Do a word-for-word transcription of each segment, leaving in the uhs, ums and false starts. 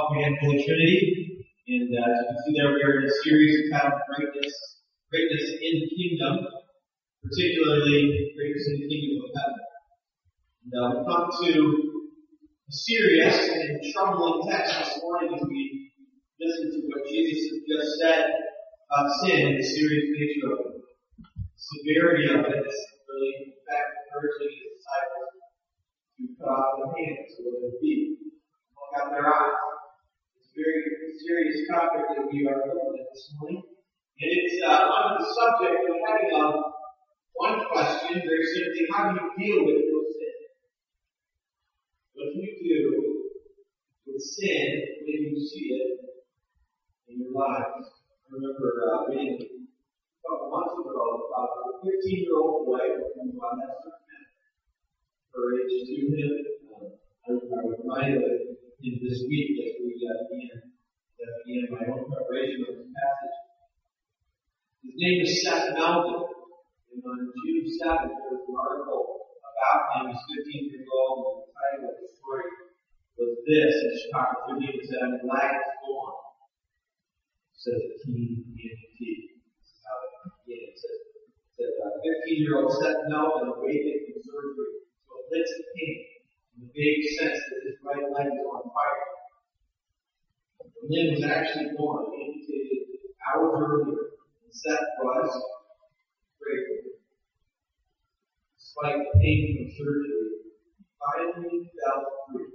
and Holy Trinity. And uh, as you can see there, we are in a series entitled Greatness, Greatness in the Kingdom, particularly Greatness in the Kingdom of Heaven. And uh, we come to a serious and troubling text this morning as we listen to what Jesus has just said about sin and the serious nature of it. The severity of it is really, in fact, encouraging his disciples to cut off their hands or their feet, look out their eyes. It's a very serious topic that we are looking at this morning. And it's uh, under the subject of having um, one question, very simply, how do you deal with your sin? What do you do with sin when you see it in your lives? I remember uh, reading a couple months ago about a fifteen-year-old boy who uh, had some courage to him. Um, I, I was reminded of him this week as we uh, began, uh, began my own preparation of this passage. His name is Seth Melvin. And on June seventh, there was an article about him. He's fifteen years old, and the title of the story was this. In Chicago Tribune, it said, "I'm glad it's gone," says a teen amputee. This is how it began. It said, it said uh, fifteen-year-old Seth Melvin awakened from surgery to a blitz of pain in the vague sense that his right leg was on fire. The limb was actually gone, amputated hours earlier, and Seth was grateful. Despite the pain from surgery, he finally felt free.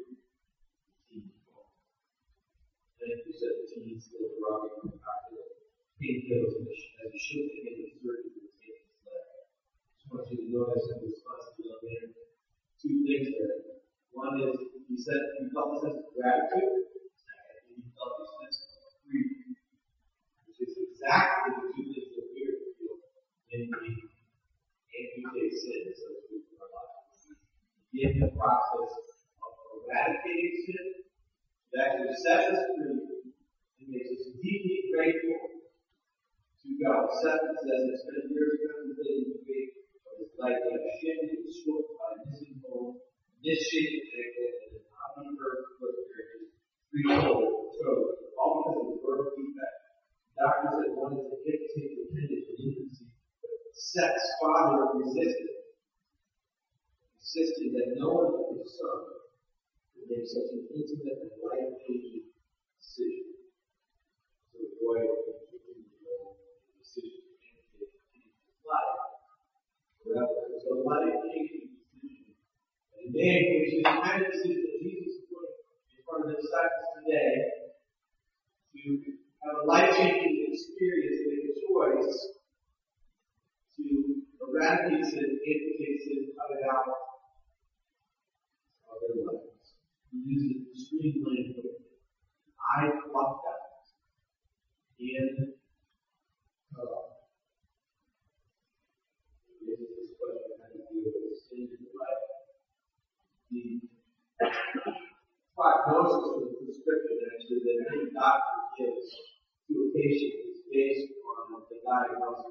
Thank you, said the teen, still robbing from popular painkillers as he shook the hand of surgery to take his leg. I just want you to notice in response to the young man two things there. One is he said he felt a sense of gratitude. Second, he felt a sense of freedom, which is exactly the two things that we are feel when we amputate sin, so to speak, in our lives. In the process of eradicating sin, it actually sets us free and makes us deeply grateful to God. Seth says he spent years contemplating the fate of his life, like a shin that was short by a missing bone, misshapen ankle, and an omni-birth foot carriage, three toes, toes, all because of a birth defect. Doctors had wanted to dictate the appendage in infancy, but Seth's father resisted, insisting that no one but his son could make such an intimate and life-changing decision. So the boy was making the decision to amputate his life forever. It was a life-changing decision. And then, which is the kind of decision that Jesus put in front of the disciples today, to have a life-changing experience, make a choice to eradicate sin, amputate sin, cut it out of their lives. He uses extreme language. I plucked out and cut off. He raises this question: how do you deal with sin in your life? The prognosis or the prescription actually that any doctor gives to a patient is based on the diagnosis.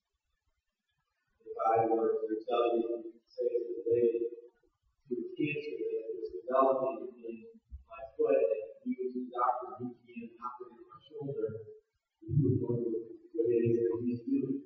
If I were to tell you, say, it's related to a cancer that was developing in my foot, and you as a doctor who can operate my shoulder, you would wonder what it is that he's doing.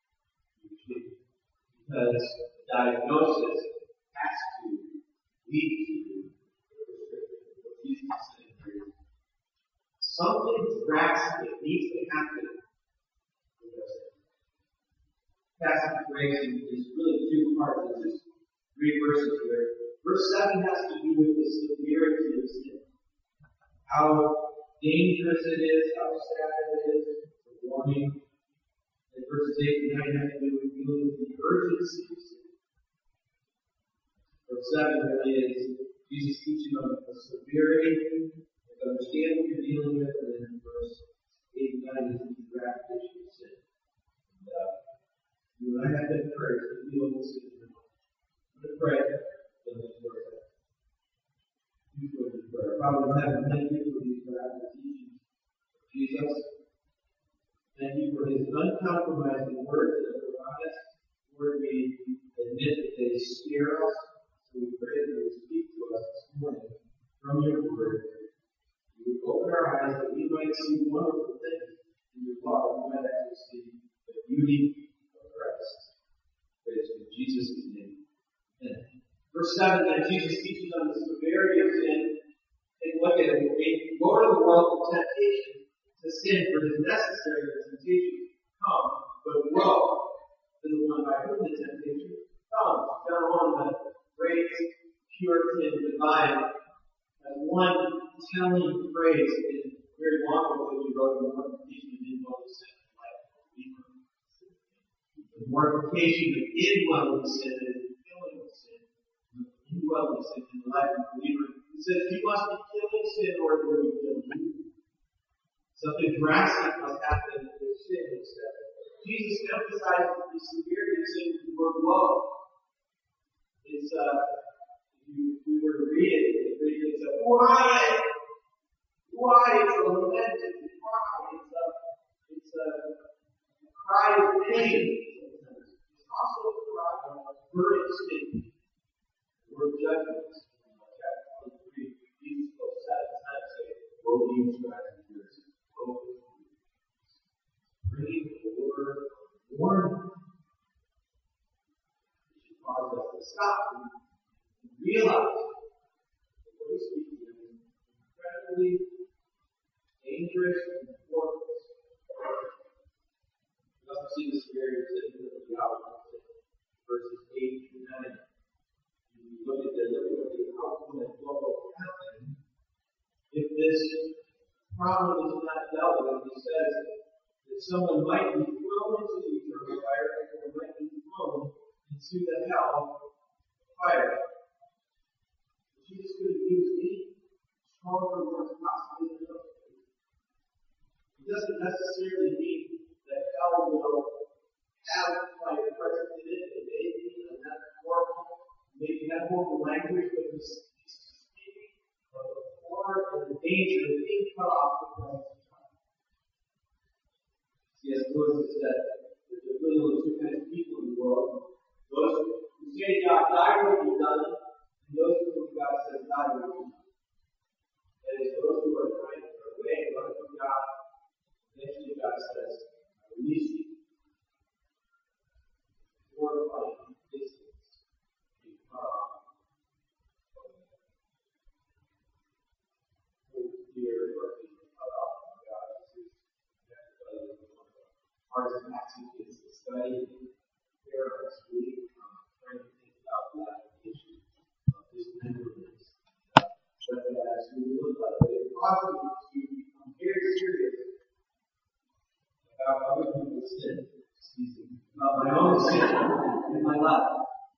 Because the diagnosis has to lead to the prescription. What Jesus is saying here is something drastic needs to happen with us. Passage grace is really two parts. It's just three verses here. Verse seven has to do with the severity of sin. How dangerous it is, how sad it is, the warning. And verses eight and nine have to do with dealing with the urgency of sin. Verse seven really is Jesus teaching on the severity, to understand what you're dealing with, and then verse eight and nine is the eradication of sin. And, uh, you and I have been encouraged to deal with sin in your life. I'm going to pray. Father in heaven, thank you for these radical teachings of Jesus. Thank you for his uncompromising words that are honest. Lord, we admit that they scare us, so we pray that you speak to us this morning from your word. We would open our eyes that we might see wonderful things in your law, that we might actually see the beauty of Christ. Praise in Jesus' name. Amen. Verse seven, then Jesus teaches on the severity of sin. Take a look at it. Go to the world of temptation to sin, for it is necessary that temptation come, but woe to the one by whom the temptation comes. John one, the great Puritan divine, as one telling phrase in very long book that he wrote, the mortification of indwelling sin in the life of a believer. The mortification of indwelling sin is the killing of sin. The indwelling sin in the life of a believer. He says you must be killing sin in order to be killing you. Something drastic must happen with sin, he said. Jesus emphasizes the severity of sin with the word woe. It's, uh, if we were to read it, it read it, it's a why? Why? It's a lamented cry. It's a, it's a cry of pain. It's also a cry of burning sin. The word judgment. Chapter twenty-three, Jesus spoke seven times, saying, woe to you, scribes and Pharisees. Woe to you. Bringing the word of warning. It should cause us to stop and realize that what he's speaking of is incredibly dangerous and important. We also see the severity of sin with the outcome, verses eight through nine. If you look at the, look at the outcome of what will happen if this problem is not dealt with. He says that someone might be thrown into the eternal fire, and someone might be thrown into the hell of fire. Jesus could have used any stronger words possibly than those. It doesn't necessarily mean that hell will have fire present in it. It may be a metaphorical, maybe have more language, but he's speaking of the horror and the danger of being cut off from the presence of God. C S Lewis has said that there's really only two kinds of people in the world. Those who say God died will be done, and those who God says die will be done. That is, those who are trying to turn away and run from God, eventually God says, I release you. Glorifying distance. You come. Fear or being cut off from God. This is one of the hardest passages to study. Parents really um, trying to think about the application of dismemberment. What that actually looks like. But it causes me to become very serious about other people's sin. About my own sin in my life.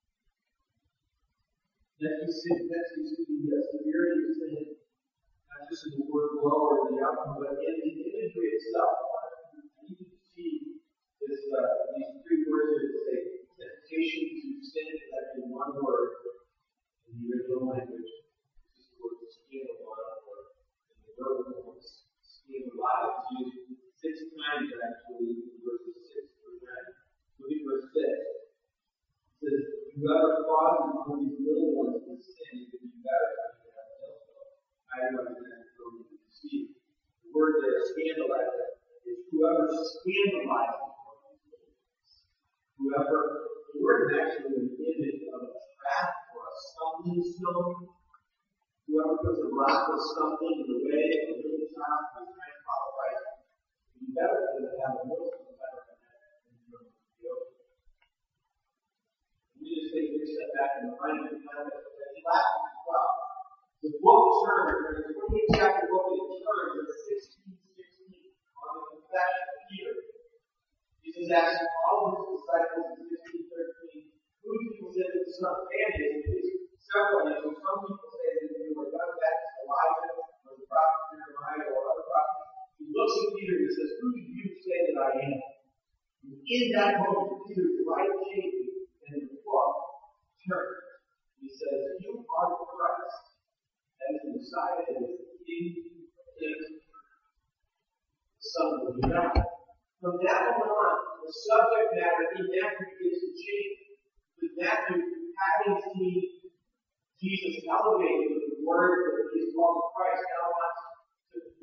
Next, you see, next you see the uh, severity of sin, not just in the word woe or the outcome, but in the imagery itself. You can see this, uh, these three words here that say temptation to sin is actually one word in the original language. This is the word scandalon, or in the verbal form, scandalize. It's used six times actually in verses six through nine. Look at verse six. It says, whoever causes one of these little ones to sin, it would be better if you have done so. I recommend going to deceive. The word there, scandalize, is whoever scandalizes one of these little ones. Whoever, the word is actually an image of a trap or a stumbling stone. Whoever puts a rock or something in the way of a little child who is trying to follow Christ, it would be better for them to have a millstone better than that in terms of the ocean. Let me just take a step back and remind you of that last week as well. The book turns, in the twenty-eighth chapter book, it turns at sixteen sixteen on the confession of Peter. Jesus asked all of his disciples in sixteen thirteen, who do people say that the Son of Man is? And there's several answers. Some people say that they were John the Baptist, Elijah, or the prophet Jeremiah, or other prophets. He looks at Peter and says, who do you say that I am? And in that moment, Peter's right changing and the book turns. He says, you are the Christ. That is the Messiah, that is the King of Kings, the Son of God. From that moment on, the subject matter in Matthew begins to change. With Matthew having seen Jesus elevated with the word that he is called Christ, now wants to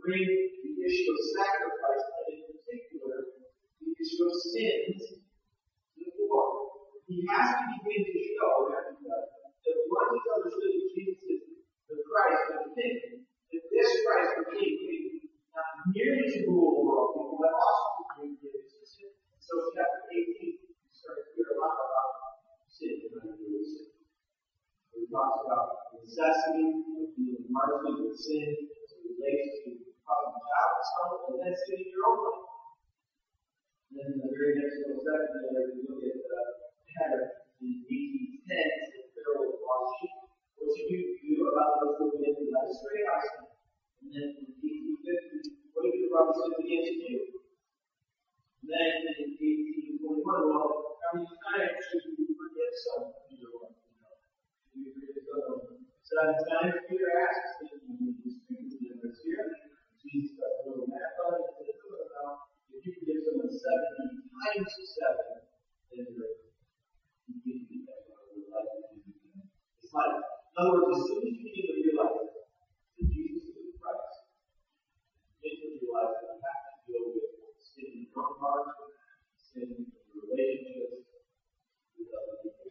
bring the issue of sacrifice, and in particular, the issue of sins, to the fore. He has to begin to show that, that once it's understood that Jesus is the Christ of the King, that this Christ the King came not merely to rule the world, but also to bring forgiveness of sin. So chapter eighteen, we start to hear a lot about sin and undoing sin. He talks about the necessity of being martyred with sin as it relates to causing a child to stumble, and then sin in your own life. And then in the very next little section there, we look at the pattern in eighteen ten, the parable of lost sheep. What should you do about those who have been led astray by sin? And then in eighteen fifty, what if your brother sins against you? And then in eighteen twenty-one, well, how many times should you forgive someone in your life? You know, should you forgive someone seven times? Peter asks, and he speaks to them this year. Jesus does a little math on it and says, well, if you forgive someone seventy times seven, then you're you can do that. It's like, in other words, as soon as you begin to realize that Jesus is the Christ, you begin to realize that you have to deal with sin in your own heart, sin in your relationships with other people.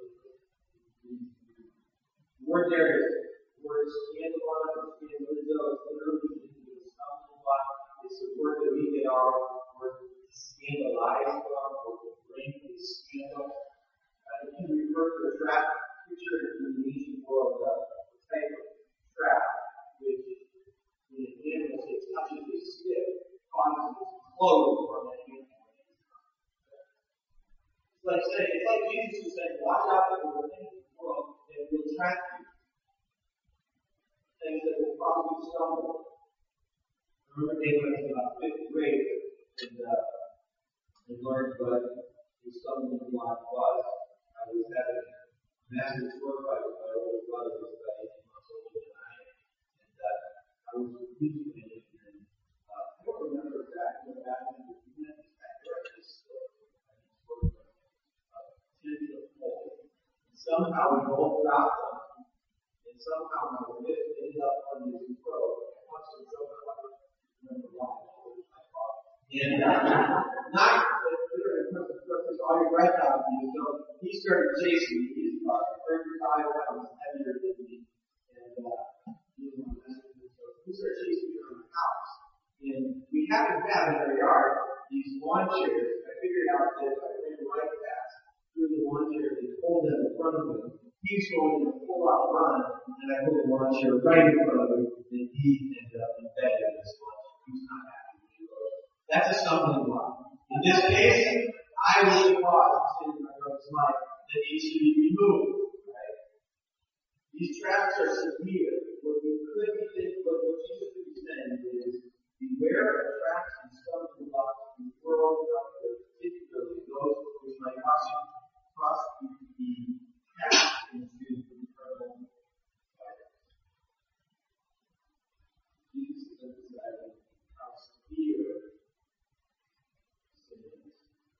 The word there is the word scandalon or scandalizo. It's literally into the stumbling block. It's the word that we get our word scandalize from, or to bring a scandal. Uh, it can refer to a trap. Picture in the ancient world uh, the type of trap which, when an animal say, touches a stick, causes it to close from that animal. It's like saying, it's like Jesus is saying, watch out for the things in the world that will trap you. Things that will probably stumble. I remember Dave went to about fifth grade and, uh, and learned what the stumbling block was. I was having a master's work by my older brother, who was about eighteen months older than I am. And uh, I was teaching him, and uh, I don't remember exactly what happened, but he had this backyard, this uh, sort of uh, tin of coal. And somehow we both dropped them, and somehow my whip ended up on his throat. I watched him so much, I don't remember why. And uh, not that all your right out of you, so he started chasing me. He's about thirty-five pounds heavier than me. And uh, he was my best friend. So he started chasing me around the house. And we happen to have in our yard these lawn chairs. I figured out that if I ran right past through the lawn chair and pulled them in front of him, he's going to pull out run, and I put the lawn chair right in front of him, and he ended up embedded in this lawn chair. He was not happy with the road. That's a stumbling block. In this case, I was the cause of sin in my brother's life that needs to be removed. Right? These traps are severe. What we could be thinking, what Jesus could be saying is, beware of traps and stumbling blocks in the world out there, particularly those which might cause you cause you to be cast into eternal fire. Jesus is emphasizing how severe sin is.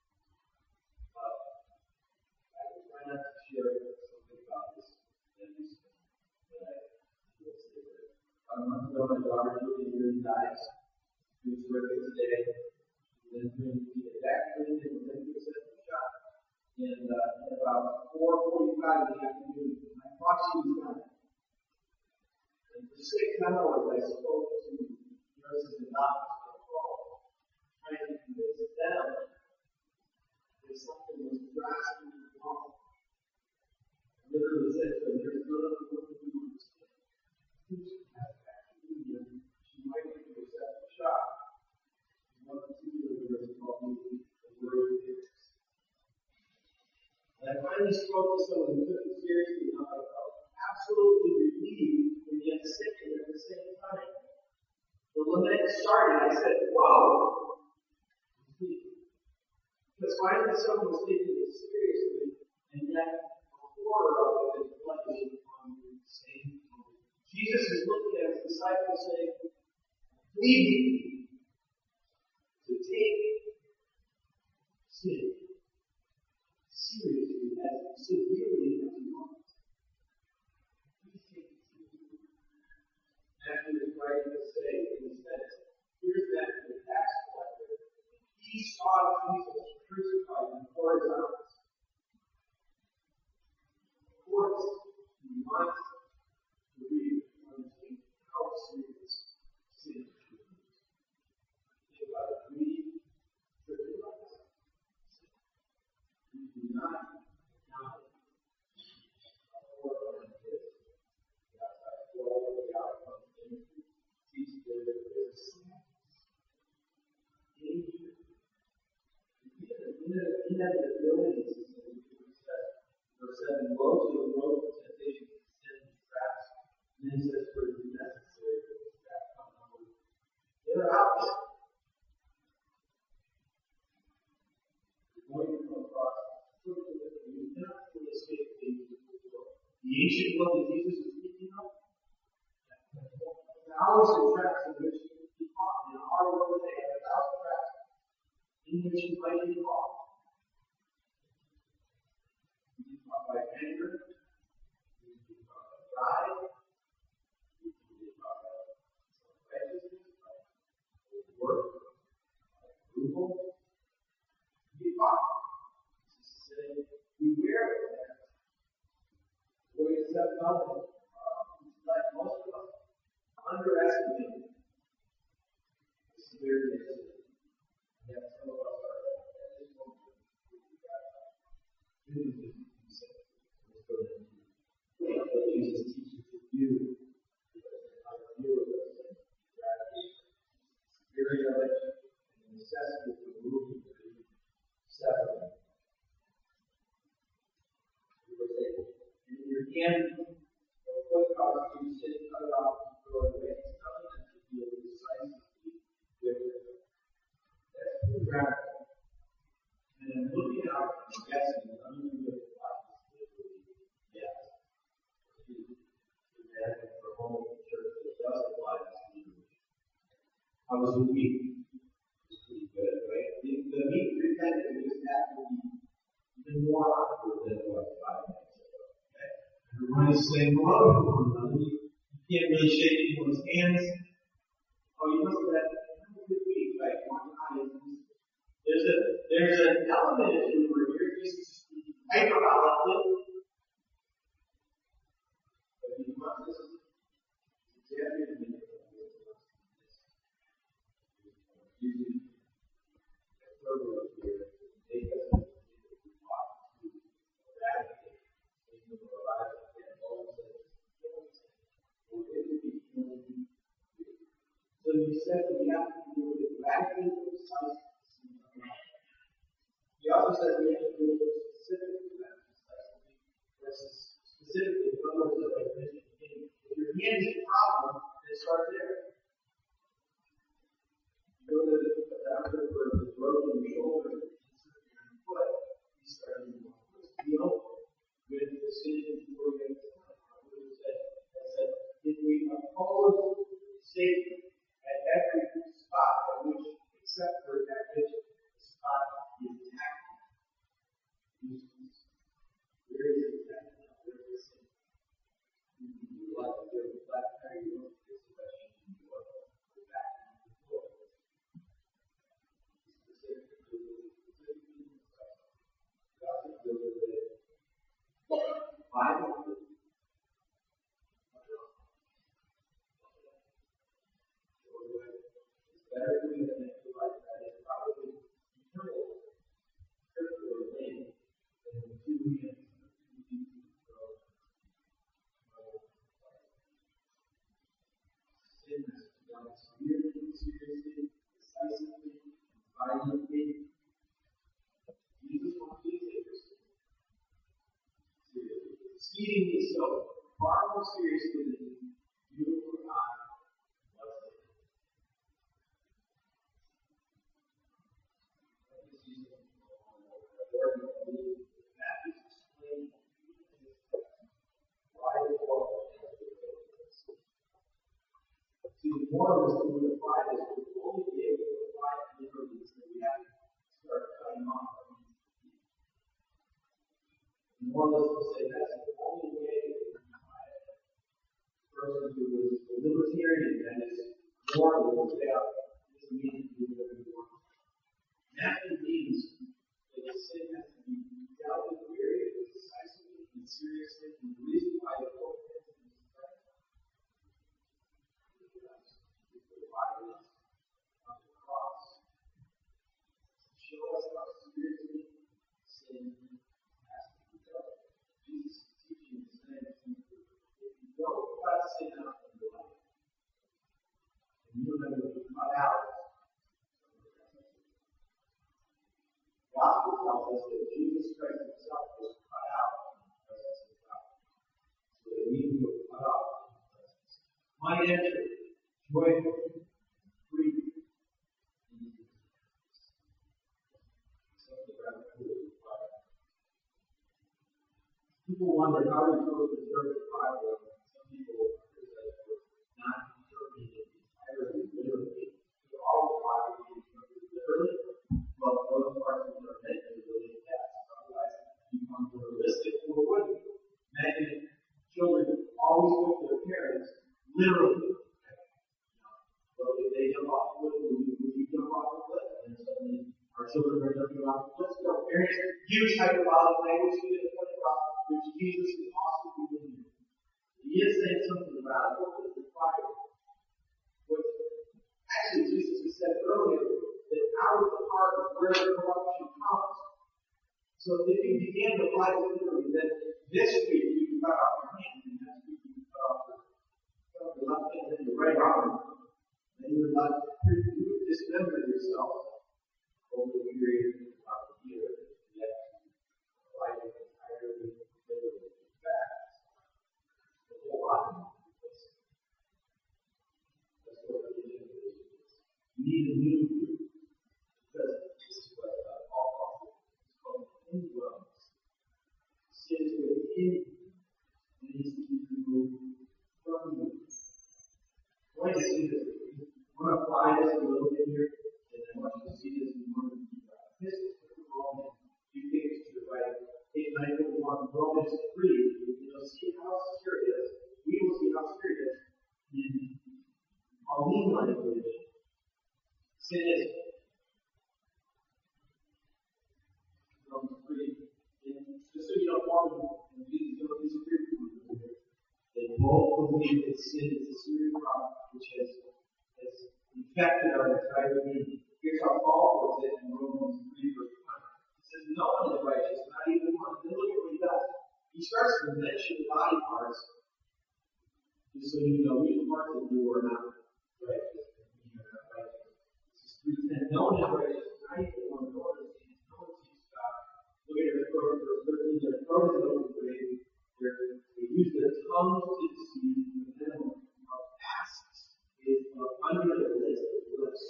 I have to share something about this that I will say there. About a month ago, my daughter Julie really died. She was working today. She then went to get back cleaned and was then to set the shop. And uh, at about four forty-five in the afternoon, I thought she was dying. And for six hours, I spoke to nurses and doctors on the phone, trying to convince them that something was drastically wrong. Literally said to them, there's no other way to do this. She has bacteria. She might have to accept the shot. One particular nurse called me the word fix. And I finally spoke to someone who took it seriously enough. I felt absolutely relieved and yet sickened at the same time. The lament started. I said, whoa! Because finally someone was taking it seriously, and yet horror of it is playing on the same moment. Jesus is looking at his disciples saying, lead me to take sin seriously, as severely as you want. Please take it seriously. Matthew is writing to say, instead, inevitability system, verse seven, woe to the road of temptation, sin, and traps. And then he says, for it is necessary for this trap to come over. They're out there. You're going to come across. You cannot fully escape the The ancient world that Jesus was speaking of, thousands of traps in which you can be caught. In our world today, have a thousand traps in which you might be caught. You can be caught by anger, you can be caught by pride, you can be caught by self-righteousness, by work, by approval. You can be caught. Jesus said, beware of that. What is that about? Like most of us, underestimate the severity of sin. Yet some of us are at this moment. Let's go to what Jesus teaches to do. How to deal with those things. Severity of it and the necessity for moving to separate. In your hand, what causes you to sit, cut it off, and throw it away? It's nothing that to deal decisively with it. That's pretty radical. And then looking out and guessing, none of you have applied this literally yet. If you have for home in the church that does apply this literally. How was the week? It was pretty good, right? The, the week presented just happened to be even more awkward than it was five minutes ago. Okay? Everyone is saying hello to one another. You can't really shake anyone's hands. Oh, you must have had a good week, right? One time. There's a there's an element if you were here, just hyperbolically. But you must just examine it. Using a program here, make us eradicate into our lives and all of this. So you said we have to do it radically precise. He also said we have to do it specifically precisely versus specifically from the definition. If your hand is a problem, then start there. You go to the doctor for the broken shoulder, insert your foot, you start in one foot. Deal with the decision before you get to the I said, if we oppose Satan at every spot at which, except for that which the spot is attacked, where is it attacking? Where is it? You can do like the black tire, you don't get the question, you go back and forth. Specifically, specifically, you also deal with it. Bible. Better for you than if you like that is probably eternal, eternal thing than the two hands and the two feet to throw. Sin has to be done severely, seriously, decisively, violently. Jesus wants you to take this seriously. Exceedingly so, far more seriously than you or I. See, the moral is that we apply this, we will only be able to apply it literally so we have to start cutting off our hands. The moral is to say that's the only way that we can apply it. The person who is a libertarian, that is moral, will say, this means to do whatever you want. And that means that the sin has to be dealt with very decisively and seriously, and the reason why the whole thing is right. The violence of the cross show us how seriously sin has to be dealt with. Jesus is teaching the same thing. If you don't cut sin out of your life, then you're going to be cut out. The gospel tells is that Jesus Christ himself was cut out of the presence of God. So that we were cut off from the presence. Might enter joyful, free, something rather cool. People wonder how we chose to interpret the Bible. Some people criticize for not interpreting it entirely literally. So all the Bible can be interpreted literally, but those parts that are meant to be really cast. Otherwise, it becomes realistic or wouldn't. Imagine children always with their parents literally. So if they jump off the cliff, we, we jump off the cliff, and suddenly our children are jumping off the cliff. So parents use hyperbolic language to get the point across, which Jesus is also doing. He is saying something radical that's required. What actually Jesus has said earlier, that out of the heart is where the corruption comes. So if you began to apply it literally, then this week you can cut off your hand, and next week you can cut off the left hand and your right arm. And you're not you dismember yourself over the period of about a year, yet apply it entirely literally. In fact, the whole body is. That's what religion is. You need a new group, because this is what uh, Paul calls it. It's called indwellings. Sin is within you. It needs to be removed from you. I want you to see this. I want to apply this a little bit here, and I want you to see this in one of the this is Romans. You think it's to the right. eight nine one, Romans three. You'll see how serious, we will see how serious in Pauline language sin is. Romans three. And just so you don't want to, Jesus don't disagree with you. They both believe that sin is a serious problem which has has infected our entire being. Here's how Paul puts it in Romans three, verse one. He says, no one is righteous, not even one. Then look at what he does. He starts to mention body parts, just so you know which parts of you are not righteous. You are not righteous. This is three ten. No one is righteous, not even one. No one is sees, no one sees God. Look at it, verse thirteen. Their throat is open for you. They use their tongues to deceive, and then of asks is under the list of lips.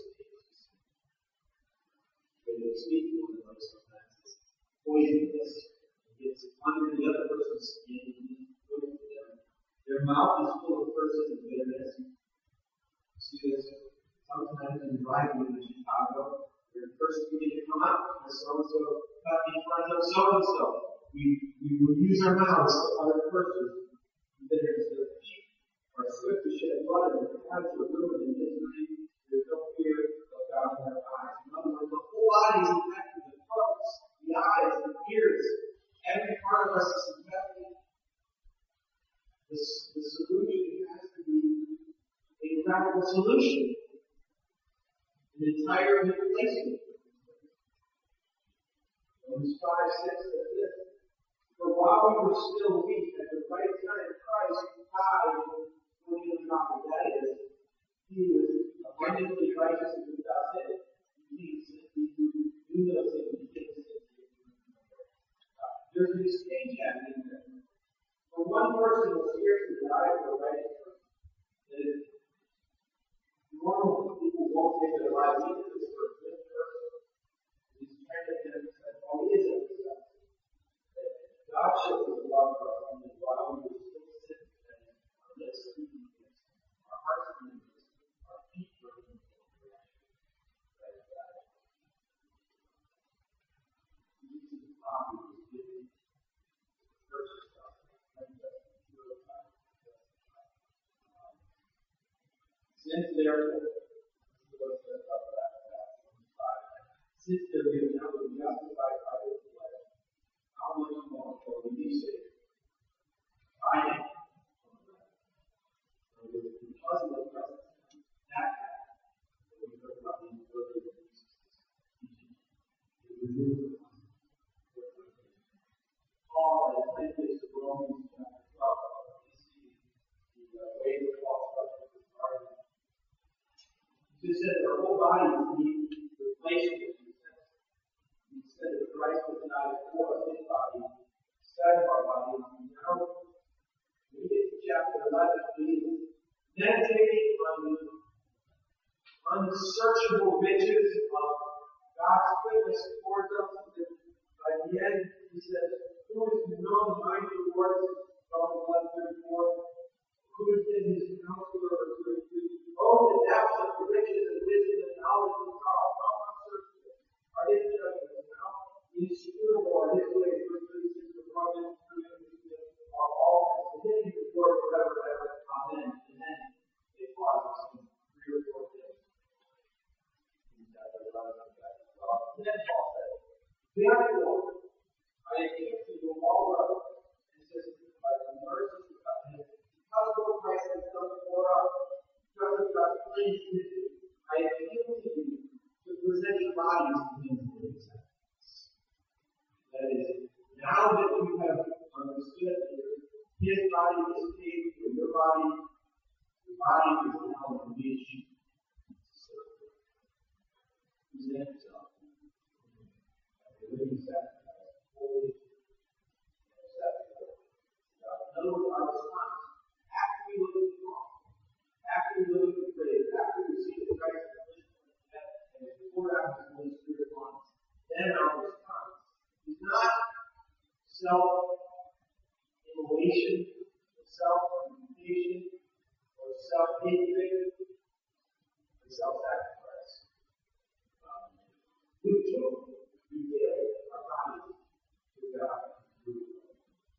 When they speak to one another, sometimes it's poisonous. It gets under the other person's skin and it's good for them. Their mouth is full of curses and bitterness. You see this sometimes in driving in Chicago. There's a person beginning to come out. There's so and so cut in front of so and so. We we will use our mouths to other persons. Bitterness, their feet are swift to shed blood, and their hands are ruined in misery. There's no fear of God in their eyes. In other words, the whole body is infected. The throats, the eyes, the ears, every part of us is infected. The, the solution has to be a radical solution. An entire replacement. Romans five six says this. For while we were still weak, at the right time Christ died for the ungodly. That is, he was abundantly righteous and without sin. He knew those things. He didn't sin. There's an exchange happening there. For one person will spiritually die for a righteous person. That is, normally people won't give their lives into this for a good person. He's trying to emphasize, well, he is a good. God shows his love for us, and while we were still sick, our lips are moving against him, our hearts are moving against him, our feet are moving against him. Right? Jesus' body was given the first stuff, and that's purified. Since therefore, since there we have now been justified by his blood, how much more shall we be saved by him? Because of the presence that happened, we heard about the ability of Jesus' teaching to remove the consequences. Paul, as I think it's Romans chapter twelve, we see the way that Paul starts with this argument. He just said our whole bodies need replacement. He said that Christ was not for us, his body, instead of our body. And now, when we get to chapter eleven, we meditating on the unsearchable riches of God's goodness towards us. And by the end, he says, who has known my rewards? Romans eleven thirty-four. Who has been his counselor? Oh, the depths of the riches and wisdom and knowledge of God. How unsearchable are his judgments? How inscrutable are his ways? Verse thirty-six of Romans are all things. And then he records forever and ever. Amen. And then it pauses in three or four days. And then Paul says, therefore, I appeal to you all brothers and sisters by the mercy of God, because of what Christ has done for us, because of God's plain history, I appeal to you to present your bodies to Him for His sacrifice. That is, now that you have understood that His body is paid for your body, your body is now in which you serve. Present yourself. Living sacrifice, holy and acceptable. Note our response. After we look at the cross, after we look at the grave, after we see the Christ and pour out His Holy Spirit on us, then our response is not self-immolation, or self-imputation, or self-hatred, or self-sacrifice. Um, we took We give our bodies to God through love.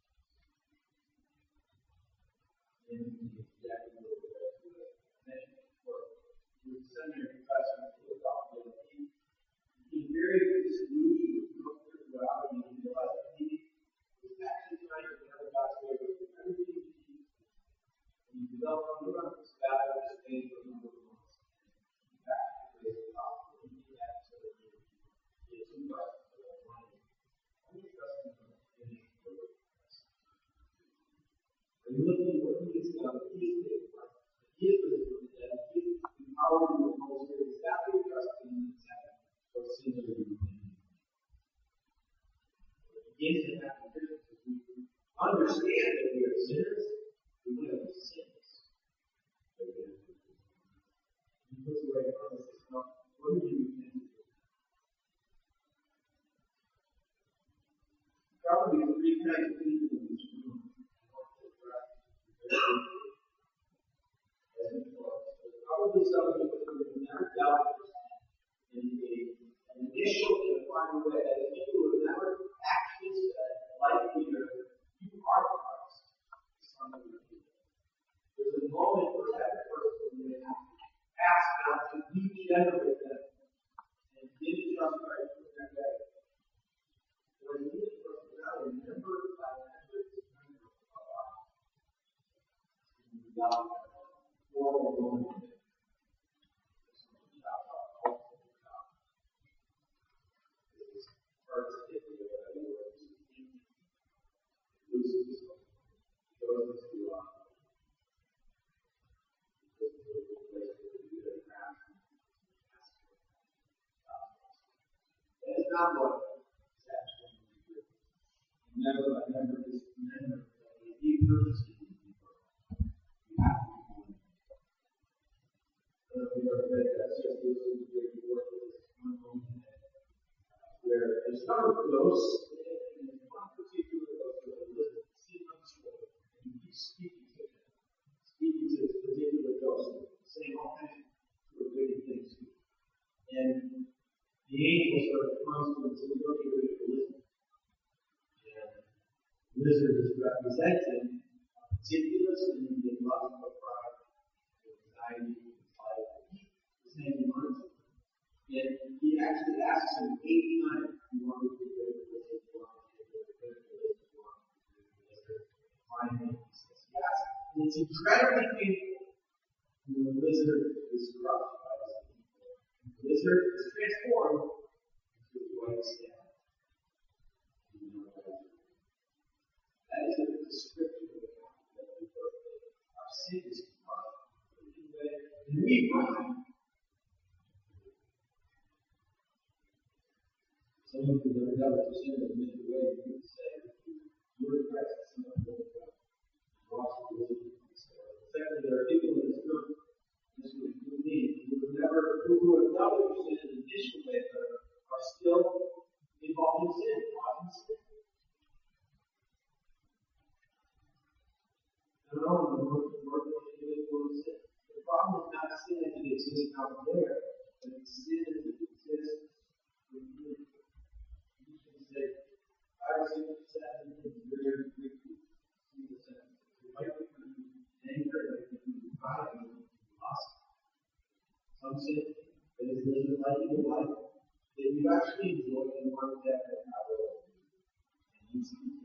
And exactly what we mentioned before. He was a seminary professor in Philadelphia. He became very disillusioned with spirituality and he realized that he was actually trying to learn God's way with everything he did. And he developed a new understanding of this thing for a number of months. In fact, he raised the gospel. He did that so that he Are you looking at what He has done? He is the life. He is the living dead. He is empowered in the Holy Spirit. Is that what you're trusting in the second? Or sin that we begin? It begins to happen because we understand that we are sinners. We want to be sinners. But we have to do it. He puts away from us this stuff. What do you intend to do? Probably three kinds of people in this room. Probably some people who have never dealt in a, an initial and a final way, as people who have never actually said, like Peter, you are Christ, the Son of God. There's a moment where that person may ask God to regenerate them and give trust Christ in their day. When you get trust God, remember by member to member of God. God, for a moment. That is not what satisfaction is. Never, I never just remember that a deep purpose is people. You have to be one. I don't know if you've ever read that. Just listening to the work of this one moment where there's a number of ghosts, and there's one particular ghost that Elizabeth sees on the shore, and he keeps speaking to him, speaking to this particular ghost, saying all kinds of forbidden things to him. And the angel sort of comes to him and says, "Don't get rid of Elizabeth." And Elizabeth is representing a particular sin in love of pride, anxiety, and life. His name is Martin. And he actually asks him eight times, "Do you want me to get rid of Elizabeth? Do you want me to get rid of Elizabeth? Do you want me to get rid of Elizabeth?" Finally, he says yes. And it's incredibly painful when the lizard is crushed by his people. The lizard is transformed into a white skin. That is a description of the fact that we our sin is crushed. And we run. Some of you never got to sin in the way you could say, you're in Christ, some of you don't go. Secondly, there are people in this room, this would include me, who have never, who have dealt with sin in an initial way, but are still involved in sin, often sin. I don't know the Lord will sin. The problem is not sin as it exists out there, but it's sin as it exists within. You can say, five or six or seven things very quickly. See the sentence. It might be for you anger, it might be for you pride, it might be for you lust. Some sin that is living like in your life that you actually enjoy and want that and not will. And you see it.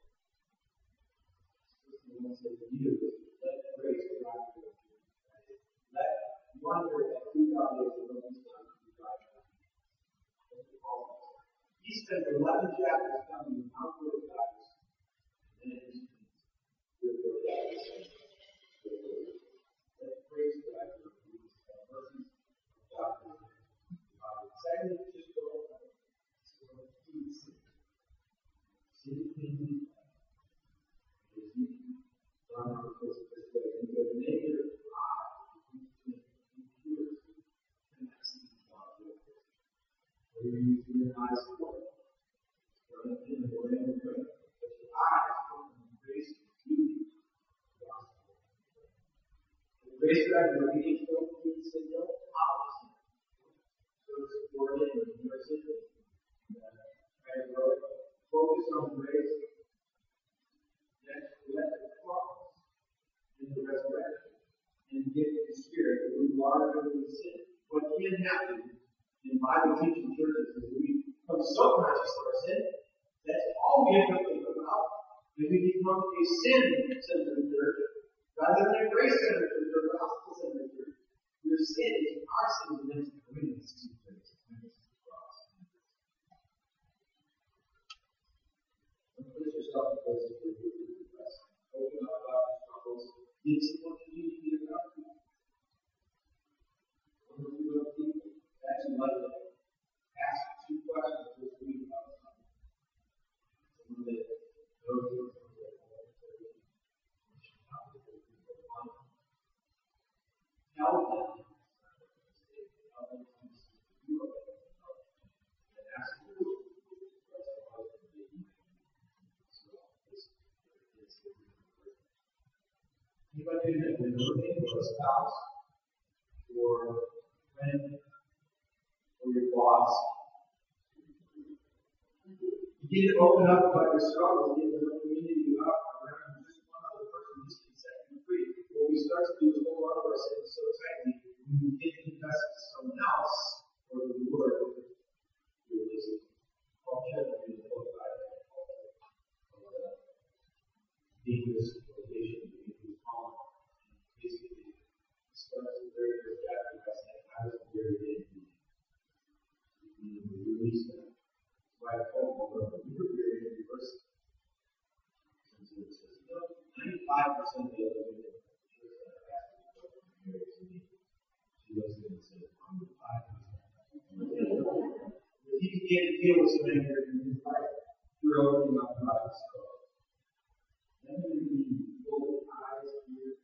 Let you let grace arrive with you. Let wonder at who God is and what He's done to you right now. He spent eleven chapters telling you how good God is. And then He spent your good God is. Let grace arrive with you. The mercies of God. Secondly, just go ahead. Sin. Sin can be God purpose this way. And the naked eye hears cannot see God with it. Or you use your eyes for it. Or in the way of prayer. But your eyes open the grace and beauty of God's word. The grace that I believe don't need to say no opposite. So it's supported and nurses and I wrote focus on grace. Next, let the cross in the resurrection and give the Spirit that we larger than sin. What can happen in Bible teaching churches is we become so conscious of our sin, that's all we have to think about. And we become a sin-centered church rather than a grace-centered church or a gospel-centered church. Your sin is our sin meant to bring us to grace. Put yourself in places where you can confess. Open up about your struggles. Give someone community about you. One or two other people. Actually, like that. Ask two questions this week about something. Someone that knows you, someone that wants to tell you. Tell them. Tell them to see you are and ask them. Anybody who has been looking for a spouse, or a friend, or your boss, begin to open up about your struggles, begin to community you up around just one other person who can set you free. What we start to do is hold on to our sins so tightly, when we get to confess it to someone else, or the Lord, you're just all checked in the book by the dangerous location. Basically, starts the very first chapter by saying, I was very dead to you. You release that. So I told my brother, you were very dead first. Since it says, no, ninety-five percent of the other women in the church that are asking for married to me, she looks at me and says, I'm the five percent. If you can get a deal with some anger in your life, you're opening up about yourself. Then you need both eyes, ears,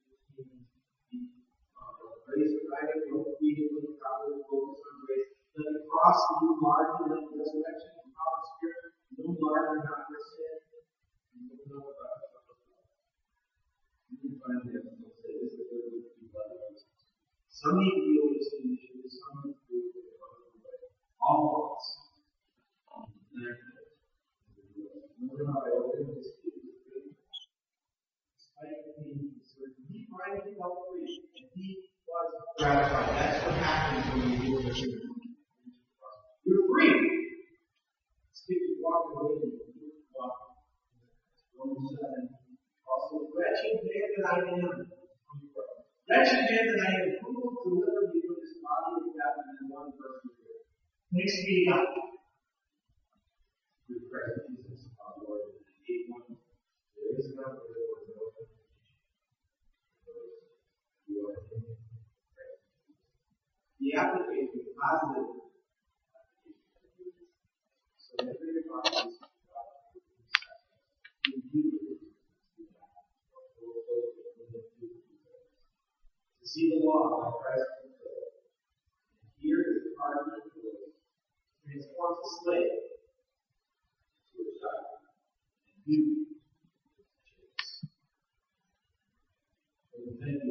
grace arriving, don't be able to properly focus on grace. Let the cross loom larger than the resurrection and power of the Spirit, loom larger not your sin. And look not about yourself. You can find them and they'll say, this is the third week of people like this. Some need to deal with this initially, some need to deal with it other way. All of us. Remember how I opened this speech? Despite the pain, he finally felt free, and he was gratified. That's what happens when you deal with it. You're free. Speak of walking away from you. Romans seven. Also, wretched man that I am. Wretched man that I am. Who will deliver me from this body of death and then one person here? Thanks be to God. Through Christ Jesus, our Lord. eight one. There is no other Lord, no other. The application is positive. So promises of God. In you, to see the law by Christ fulfilled, and hear his pardon voice, transforms a slave to a child, and you to a choice. Thank you.